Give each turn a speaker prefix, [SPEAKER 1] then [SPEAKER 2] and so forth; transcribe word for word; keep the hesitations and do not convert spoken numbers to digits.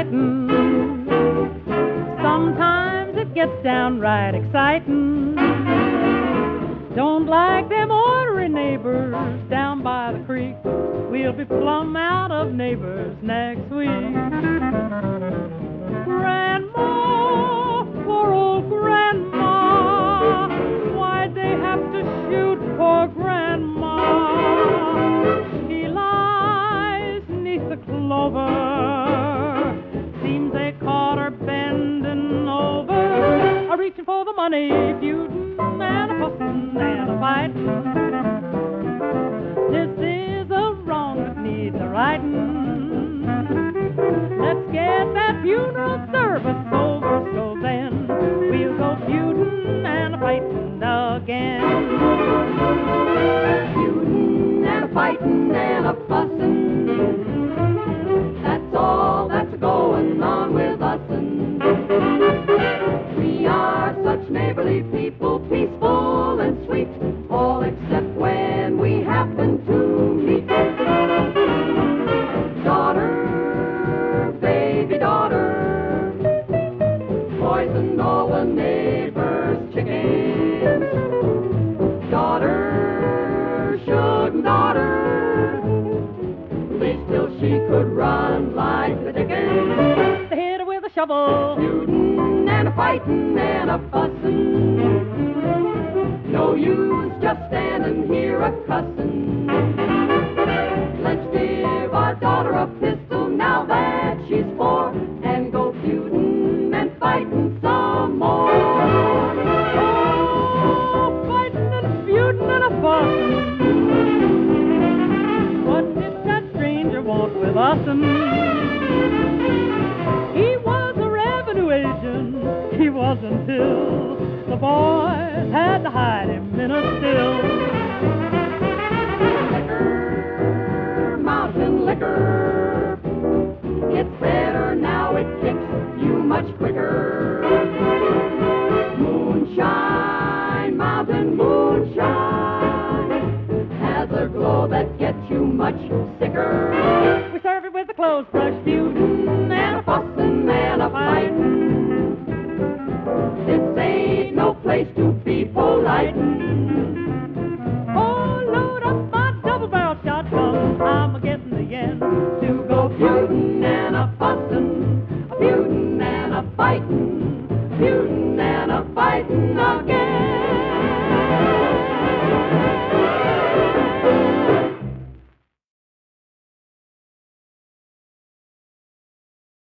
[SPEAKER 1] fighting. Sometimes it gets downright exciting. Don't like them ornery neighbors down by the creek. We'll be plumb out of neighbors next week. Grandma, poor old Grandma, why'd they have to shoot poor Grandma? She lies neath the clover. Seems they caught her bending over, a reaching for the money, feuding and a fussing and a fighting. This is a wrong that needs a righting. Let's get that funeral service over, so then we'll go feuding and a fighting again.
[SPEAKER 2] Feuding and a fighting and a fussing, that's all that's going on with us'n. We are such neighborly people, peaceful and sweet, all except when we happen to meet. Daughter, baby daughter, poisoned all the neighbors' chickens. Daughter, shouldn't daughter, least till she could run like the dickens.
[SPEAKER 1] They hit her with a shovel,
[SPEAKER 2] Feuding and a fighting and a fussing, no use just standing here a cussin'. Let's give our daughter a pistol now that she's four, and go feuding and fighting some more.
[SPEAKER 1] oh, fighting and feuding and a fussing. What did that stranger want with us'n? He was a revenue agent, he was until the boys had to hide him in a still.
[SPEAKER 2] Liquor, mountain liquor, it's better now, it kicks you much quicker. Moonshine, mountain moonshine, has a glow that gets you much sicker.
[SPEAKER 1] We serve it with a clothes brush,